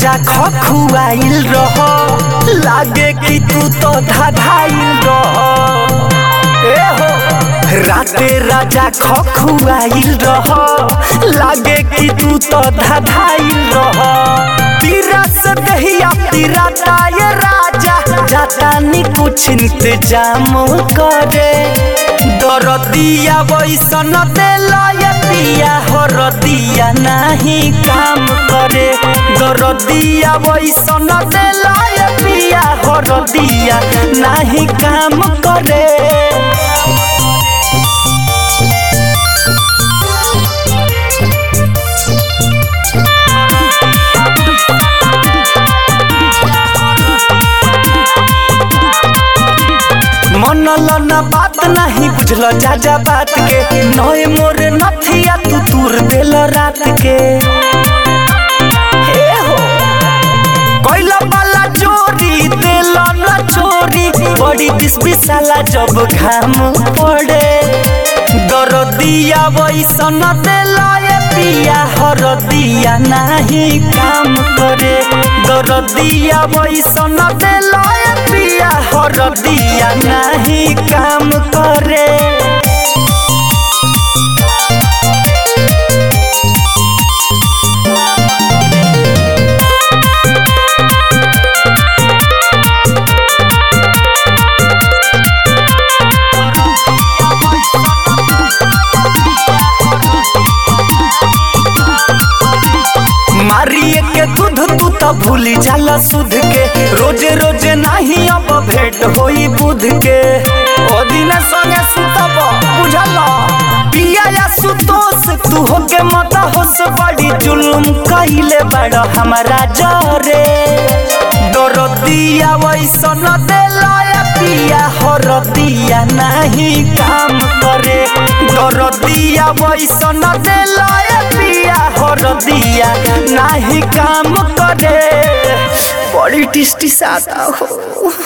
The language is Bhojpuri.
राजा खखुआइल रह, लागे कि तू तो धधाइल रह। ए हो राते राजा खखुआइल रह, लागे कि तू तो धधाइल रह। पीरा से दहिया पीराता ये राजा, जाता नी कुछ इंतजाम करे। दरदिया वैसन देला ये पिया, हरदिया नहीं काम करे। दरदिया वैसन देला ये पिया, हरदिया नहीं काम करे। मनल न बात नहीं बुझल जाजा बात के, नए मोर नथिया तू दूर देल रात के। हे हो कोइला वाला चोरी देल न चोरी, बड़ी दिस बिसाला जब घाम पड़े। दरदिया वैसन देल ये पिया, हरदिया नहीं काम करे। दरदिया वैसन देल ये पिया, हरदिया नहीं काम करे। मारिए के दूध तू तो भूली जाला सुध के, रोजे रोजे नहीं अब भेंट होई बुध के। ओ दिन संगे सुतब बुझल, पिया या सुतोष तू होके मत होश, बड़ी जुल्म कइले बड़ हमारा जरे। दरदिया वैसन देला ये पिया, हरदिया नहीं काम करे। दरदिया वैसन देला ये पिया, हरदिया नहीं काम करे। बड़ी टेस्टी सादा हो।